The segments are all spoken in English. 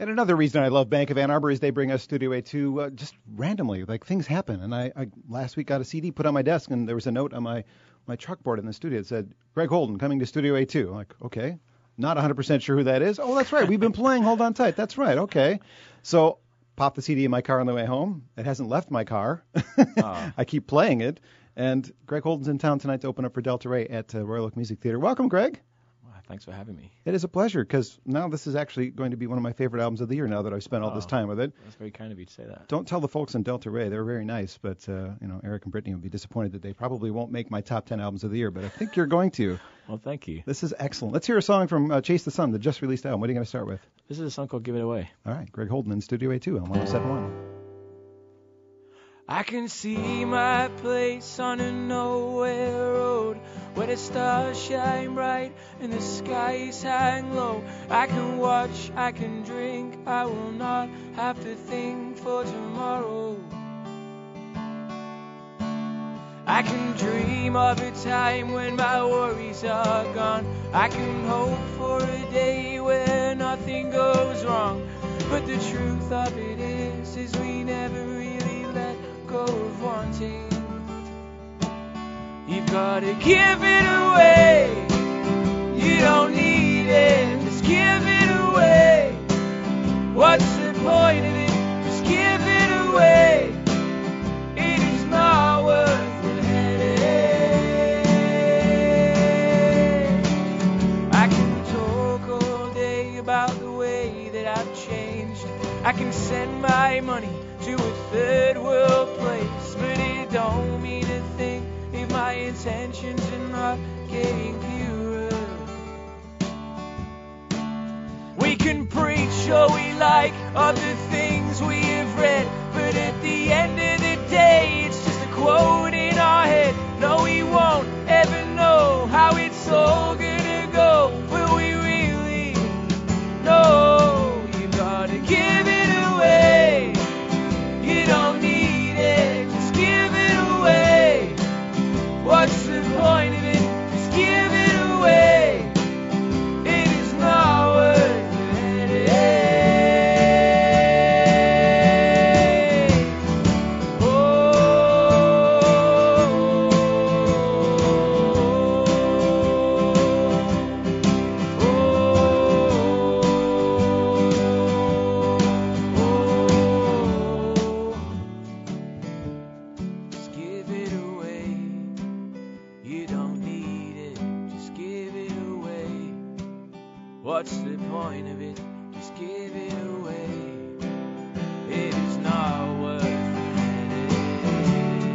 And another reason I love Bank of Ann Arbor is they bring us Studio A2 just randomly. Like, things happen. And I last week got a CD put on my desk, and there was a note on my chalkboard in the studio that said, Greg Holden coming to Studio A2. I'm like, okay. Not 100% sure who that is. Oh, that's right. We've been playing Hold On Tight. That's right. Okay. So pop the CD in my car on the way home. It hasn't left my car. I keep playing it. And Greg Holden's in town tonight to open up for Delta Ray at Royal Oak Music Theater. Welcome, Greg. Thanks for having me. It is a pleasure, because now this is actually going to be one of my favorite albums of the year now that I've spent all this time with it. That's very kind of you to say that. Don't tell the folks in Delta Ray. They're very nice, but Eric and Brittany will be disappointed that they probably won't make my top 10 albums of the year, but I think you're going to. Well, thank you. This is excellent. Let's hear a song from Chase the Sun, the just released album. What are you going to start with? This is a song called Give It Away. All right, Greg Holden in Studio A2 on 107.1. I can see my place on a nowhere road, where the stars shine bright and the skies hang low. I can watch, I can drink, I will not have to think for tomorrow. I can dream of a time when my worries are gone. I can hope for a day where nothing goes wrong. But the truth of it is we never really let go of wanting. You've gotta give it away. You don't need it. Just give it away. What's the point of it? Just give it away. It is not worth the headache. I can talk all day about the way that I've changed. I can send my money to a third world place, but it don't mean a thing if my intentions are not getting purer. We can preach all we like of the things we have read, but at the end of the day it's just a quote in our head. No, we won't ever know how it's all gonna go. Will we really? No, you gotta give it away. You don't need it, just give it away. What's the point of it? Just give it away. It is not worth the headache. Just give it away. You don't need it, just give it away. What's the point of it? Just give it away. It is not worth the headache.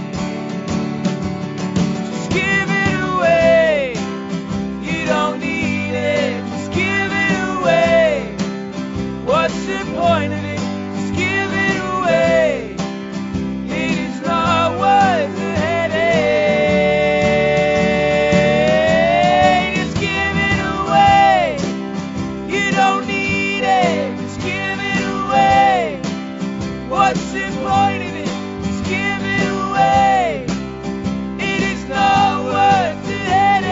Just give it away. You don't need it, just give it away. What's the point of it? Just give it away. It is not worth the headache. Just give it away. You don't need it. Just give it away. What's the point of it? Just give it away. It is not worth the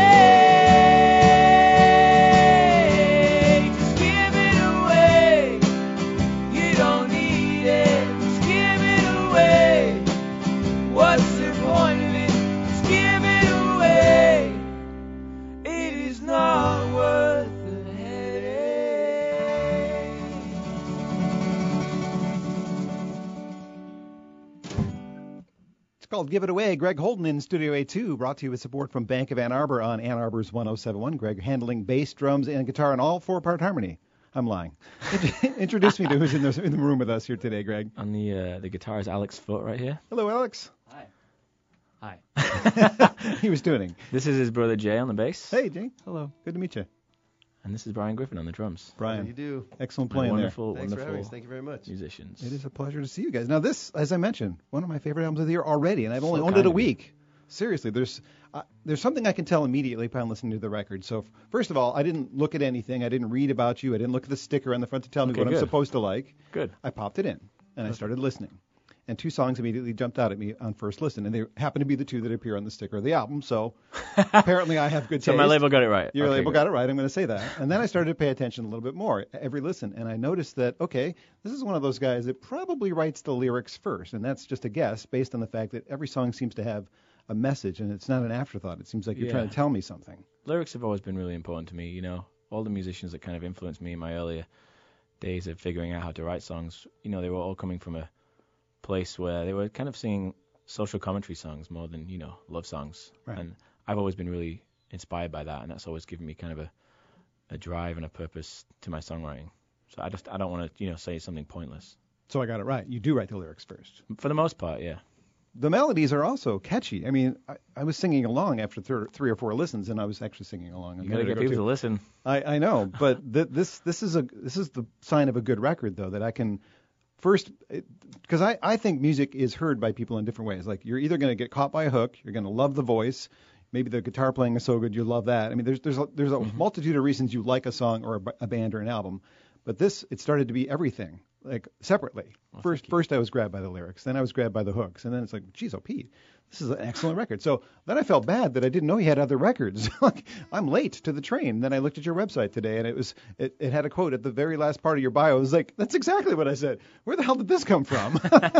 headache. Just give it away. You don't need it. Just give it away. What's the point of it? Just give it away. It is not worth the headache. It's called Give It Away. Greg Holden in Studio A2, brought to you with support from Bank of Ann Arbor on Ann Arbor's 107.1. Greg handling bass, drums, and guitar in all 4-part harmony. I'm lying. Introduce me to who's in the room with us here today, Greg. On the guitar is Alex Foot right here. Hello, Alex. Hi. He was tuning. This is his brother Jay on the bass. Hey, Jay. Hello. Good to meet you. And this is Brian Griffin on the drums. Brian. You do. Excellent My playing there. wonderful, Thanks for having wonderful us. Thank you very much. musicians. It is a pleasure to see you guys. Now, this, as I mentioned, one of my favorite albums of the year already, and I've only So owned kind it a of you. week. Seriously, there's something I can tell immediately upon listening to the record. So, first of all, I didn't look at anything. I didn't read about you. I didn't look at the sticker on the front to tell me Okay, what I'm good. supposed to like. Good. I popped it in, and I started listening. and 2 songs immediately jumped out at me on first listen, and they happen to be the 2 that appear on the sticker of the album. So apparently I have good taste. So my label got it right. Your Okay, label great. got it right. I'm going to say that. And then I started to pay attention a little bit more every listen, and I noticed that, okay, this is one of those guys that probably writes the lyrics first, and that's just a guess based on the fact that every song seems to have a message, and it's not an afterthought. It seems like you're trying to tell me something. Lyrics have always been really important to me. You know, all the musicians that kind of influenced me in my earlier days of figuring out how to write songs, you know, they were all coming from a place where they were kind of singing social commentary songs more than, you know, love songs. Right. And I've always been really inspired by that, and that's always given me kind of a drive and a purpose to my songwriting. So I don't want to, you know, say something pointless. So I got it right. You do write the lyrics first. For the most part, yeah. The melodies are also catchy. I mean, I was singing along after 3 or 4 listens, and I was actually singing along. You gotta get people to listen. I know, but this is the sign of a good record, though, that I can first, because I think music is heard by people in different ways. Like, you're either going to get caught by a hook, you're going to love the voice, maybe the guitar playing is so good you love that. I mean, there's a multitude of reasons you like a song or a band or an album, but it started to be everything, like separately. Well, First I was grabbed by the lyrics, then I was grabbed by the hooks, and then it's like, geez, oh Pete, this is an excellent record. So then I felt bad that I didn't know he had other records. Like, I'm late to the train. Then I looked at your website today, and it had a quote at the very last part of your bio. It was like, that's exactly what I said. Where the hell did this come from?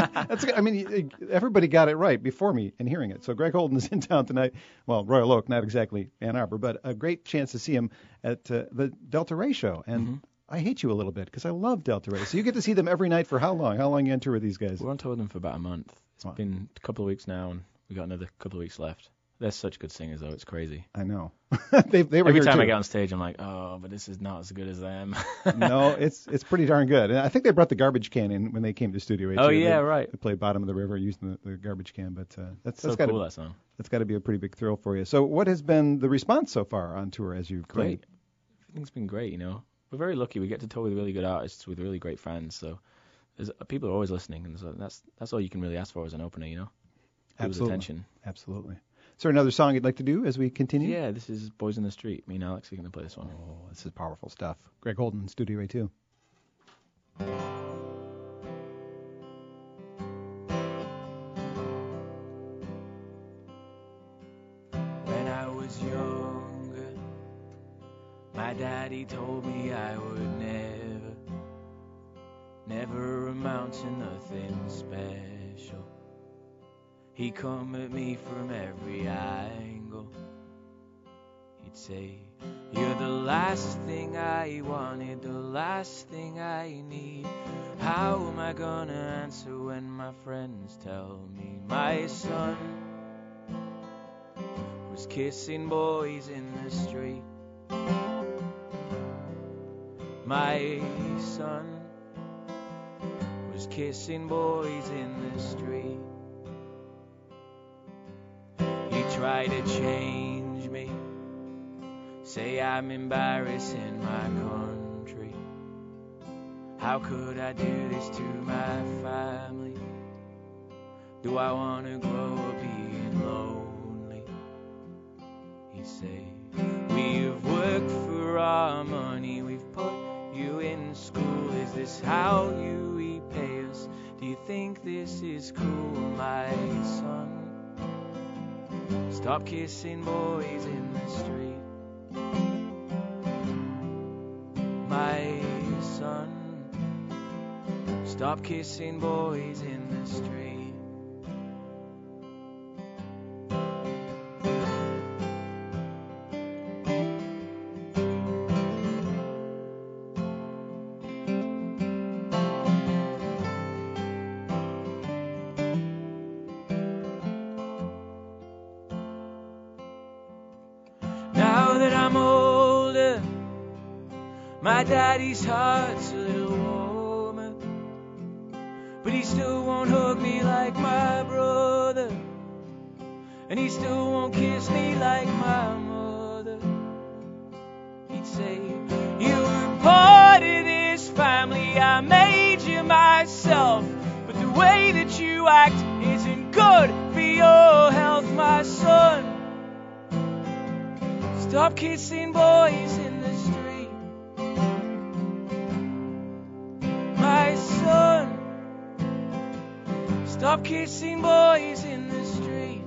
Everybody got it right before me in hearing it. So Greg Holden is in town tonight. Well, Royal Oak, not exactly Ann Arbor, but a great chance to see him at the Delta Ray show. And I hate you a little bit because I love Delta Ray. So you get to see them every night for how long? How long you on tour with these guys? We're on tour with them for about a month. It's been a couple of weeks now, and we got another couple of weeks left. They're such good singers, though. It's crazy. I know. they were Every here time too. I get on stage, I'm like, oh, but this is not as good as them. No, it's pretty darn good. And I think they brought the garbage can in when they came to Studio A. Oh, yeah, right. They played Bottom of the River using the garbage can, but that's so got cool, that song. That's got to be a pretty big thrill for you. So what has been the response so far on tour as you've played? Great. Everything's been great, you know. We're very lucky. We get to tour with really good artists, with really great fans. So people are always listening, and so that's all you can really ask for as an opener, you know. People's Absolutely. attention. Absolutely. Is there another song you'd like to do as we continue? Yeah, this is Boys in the Street. Me and Alex are going to play this one. Oh, this is powerful stuff. Greg Holden, Studio A2. When I was younger, my daddy told me I would never amount to nothing special. He come at me from every angle. He'd say, you're the last thing I wanted, the last thing I need. How am I gonna answer when my friends tell me my son was kissing boys in the street? My son was kissing boys in the street. He tried to change me, say I'm embarrassing my country. How could I do this to my family? Do I want to grow up being lonely? He'd say, we've worked for our money, we've put you in school. Is this how you repay us? Do you think this is cool, my son? Stop kissing boys in the street. My son, stop kissing boys in the street. Now that I'm older, my daddy's heart's a little warmer, but he still won't hug me like my brother, and he still won't kiss me like my mother. He'd say, you were part of this family, I made you myself, but the way that you act isn't good for your health, my son. Stop kissing boys in the street. My son, Stop kissing boys in the street.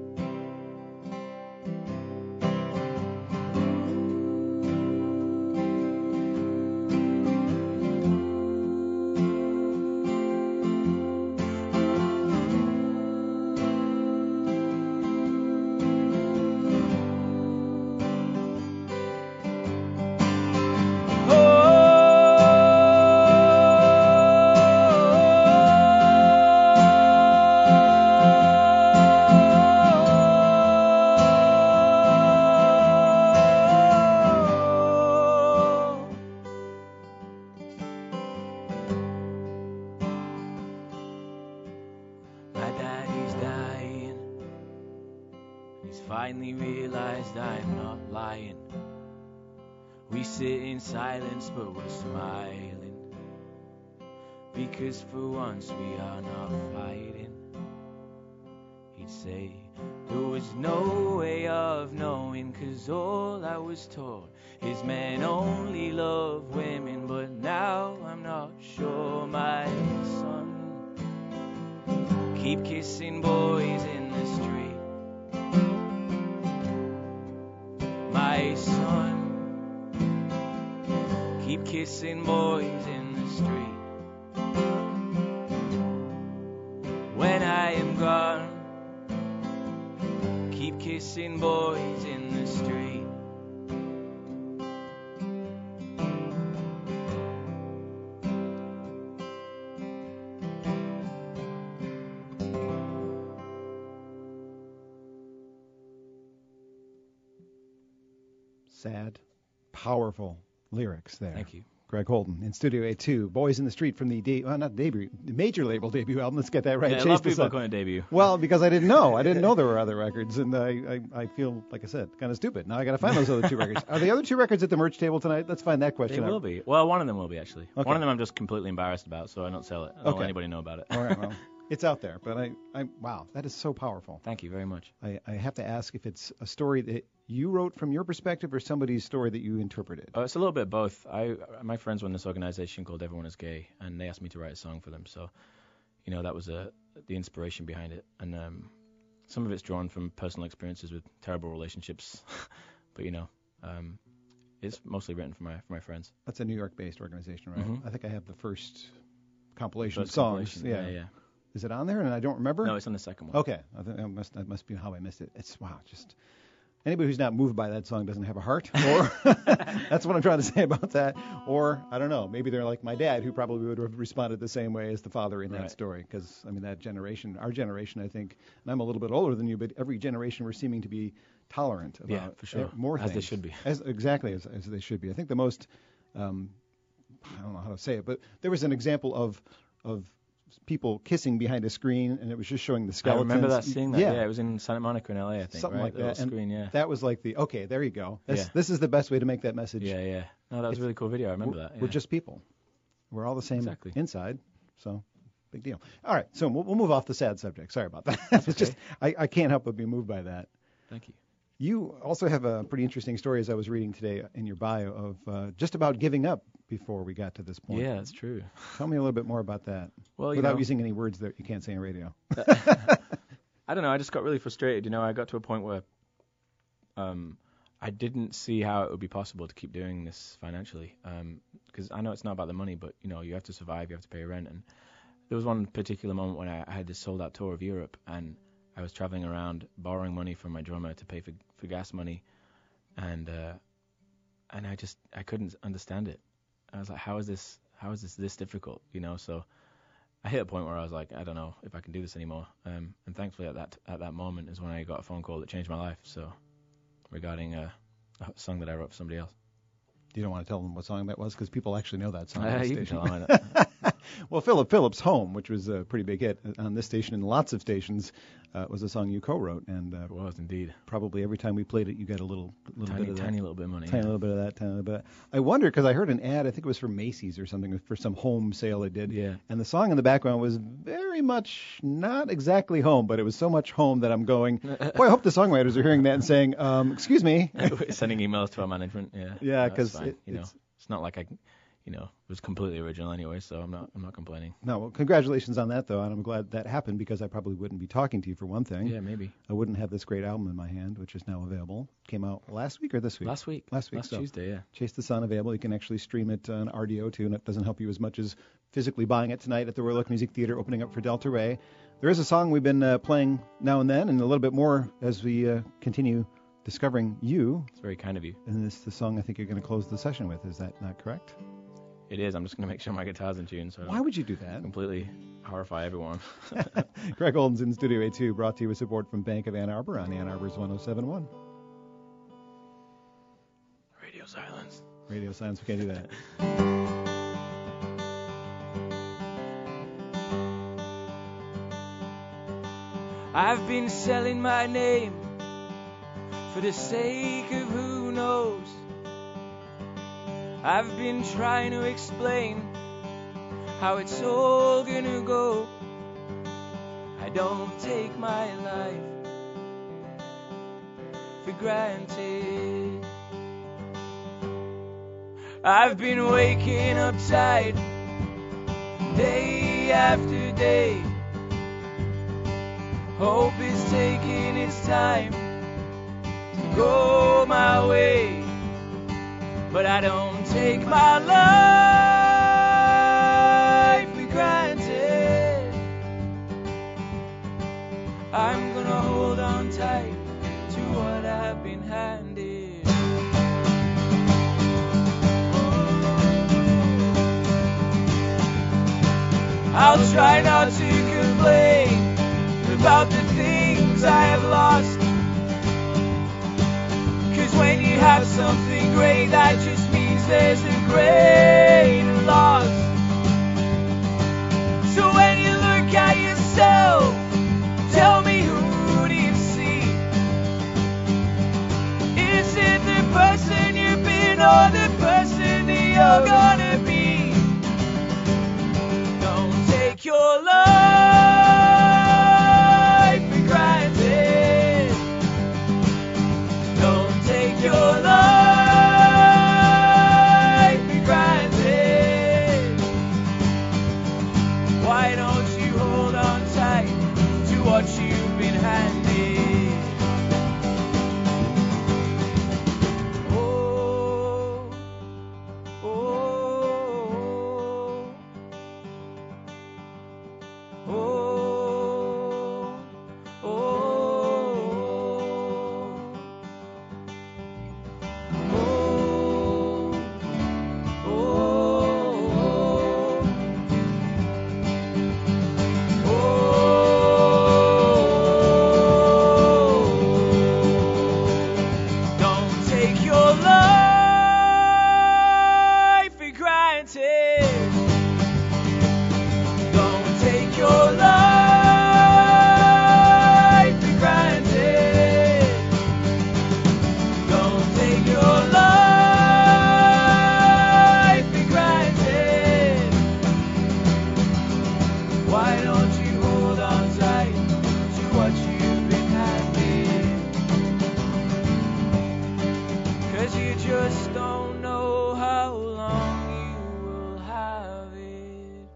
Finally realized I'm not lying. We sit in silence but we're smiling, because for once we are not fighting. He'd say there was no way of knowing, 'cause all I was told is men only love women. But now I'm not sure, my son. Keep kissing boys in the street. My son, keep kissing boys in the street. When I am gone, keep kissing boys in the street. Sad, powerful lyrics there. Thank you. Greg Holden in Studio A2, Boys in the Street from the major label debut album. Let's get that right. Yeah, a lot of people are calling it debut. Well, because I didn't know there were other records, and I feel, like I said, kind of stupid. Now I got to find those other two records. Are the other two records at the merch table tonight? Let's find that question They out. will be. Well, one of them will be, actually. Okay. One of them I'm just completely embarrassed about, so I don't sell it. I don't Okay. let anybody know about it. All right, well, it's out there, but wow, that is so powerful. Thank you very much. I have to ask if it's a story that you wrote from your perspective or somebody's story that you interpreted. It's a little bit of both. My friends run this organization called Everyone Is Gay, and they asked me to write a song for them. So, that was the inspiration behind it. And some of it's drawn from personal experiences with terrible relationships, but it's mostly written for my friends. That's a New York-based organization, right? Mhm. I think I have the first compilation of First songs. compilation, yeah. Is it on there and I don't remember? No, it's on the second one. Okay, that must be how I missed it. It's wow, just anybody who's not moved by that song doesn't have a heart. Or that's what I'm trying to say about that. Or I don't know, maybe they're like my dad, who probably would have responded the same way as the father in that Right. story. Because that generation, our generation, I think, and I'm a little bit older than you, but every generation we're seeming to be tolerant about Yeah, for sure. more As things. they should be. Exactly as they should be. I think the most I don't know how to say it, but there was an example of people kissing behind a screen, and it was just showing the I skeletons. remember seeing that. Yeah, it was in Santa Monica in LA, I think. something right? like The little that. And screen, yeah. that was like okay, there you go. Yeah. This is the best way to make that message. Yeah. No, that was a really cool video. I remember that. Yeah. We're just people. We're all the same Exactly. inside, so big deal. All right, so we'll move off the sad subject. Sorry about that. It's okay. just I can't help but be moved by that. Thank you. You also have a pretty interesting story, as I was reading today in your bio, of just about giving up before we got to this point. Yeah, that's true. Tell me a little bit more about that, Well, without using any words that you can't say on radio. I don't know. I just got really frustrated. I got to a point where I didn't see how it would be possible to keep doing this financially. Because I know it's not about the money, but you have to survive, you have to pay rent. And there was one particular moment when I had this sold-out tour of Europe, and I was traveling around borrowing money from my drummer to pay for gas money, and I couldn't understand it. I was like, how is this difficult? So I hit a point where I was like, I don't know if I can do this anymore. And thankfully at that moment is when I got a phone call that changed my life. So regarding a song that I wrote for somebody else. You don't want to tell them what song that was, because people actually know that song. on You this can station. tell them that. Well, Philip Phillips' Home, which was a pretty big hit on this station and lots of stations, was a song you co-wrote, and It was indeed. probably every time we played it, you got a little Tiny, bit of that. tiny little bit of money. Tiny little bit of that, tiny little bit. I wonder, because I heard an ad, I think it was for Macy's or something, for some home sale they did. Yeah. And the song in the background was very much not exactly home, but it was so much home that I'm going, boy, I hope the songwriters are hearing that and saying, excuse me. Sending emails to our management. Yeah. Yeah, No, 'cause it's fine, it's not like was completely original anyway, so I'm not complaining. No, well, congratulations on that, though, and I'm glad that happened because I probably wouldn't be talking to you for one thing. Yeah, maybe. I wouldn't have this great album in my hand, which is now available. Came out last week or this week? Last week. Last Last so Tuesday, yeah. Chase the Sun available. You can actually stream it on RDO, too, and it doesn't help you as much as physically buying it tonight at the Royal Oak Music Theater, opening up for Delta Ray. There is a song we've been playing now and then, and a little bit more as we continue discovering you. It's very kind of you. And this is the song I think you're going to close the session with. Is that not correct? It is. I'm just going to make sure my guitar's in tune. So Why would you do that? Completely horrify everyone. Greg Holden's in Studio A2, brought to you with support from Bank of Ann Arbor on Ann Arbor's 107.1. Radio silence. Radio silence, we can't do that. I've been selling my name for the sake of who knows. I've been trying to explain how it's all gonna go. I don't take my life for granted. I've been waking up tired day after day. Hope is taking its time to go my way, but I don't take my life for granted. I'm gonna hold on tight to what I've been handed. I'll try not to complain about the things I have lost, 'cause when you have something great, that just means there's a great loss. So when you look at yourself, tell me, who do you see? Is it the person you've been or the person that you're gonna be? Don't take your life for granted. Don't take your life for granted. Why don't you hold on tight to what you've been handed? Oh, oh, oh, oh, don't take your life for granted. Don't take your life for granted. Don't take your life for granted. Why don't you hold on tight to what you've been handed? 'Cause you just don't know how long you will have it.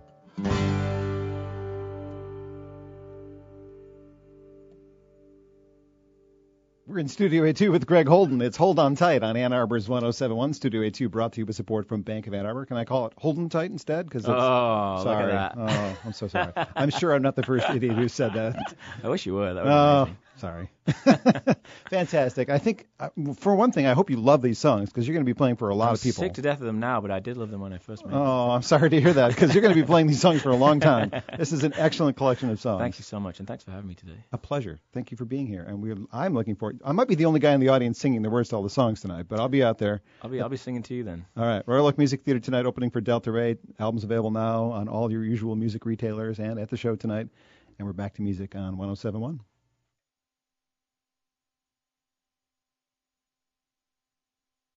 We're in Studio A2 with Greg Holden. It's Hold On Tight on Ann Arbor's 107.1. Studio A2 brought to you with support from Bank of Ann Arbor. Can I call it Holden Tight instead? Cause Oh, sorry. look at that. Oh, I'm so sorry. I'm sure I'm not the first idiot who said that. I wish you were. That would be amazing. Sorry. Fantastic. I think, for one thing, I hope you love these songs because you're going to be playing for a lot I'm of people. sick to death of them now, but I did love them when I first made them. Oh, I'm sorry to hear that because you're going to be playing these songs for a long time. This is an excellent collection of songs. Thank you so much, and thanks for having me today. A pleasure. Thank you for being here. And I'm looking forward. I might be the only guy in the audience singing the words to all the songs tonight, but I'll be out there. I'll be singing to you then. All right. Royal Oak Music Theater tonight, opening for Delta Ray. Albums available now on all your usual music retailers and at the show tonight. And we're back to music on 107.1.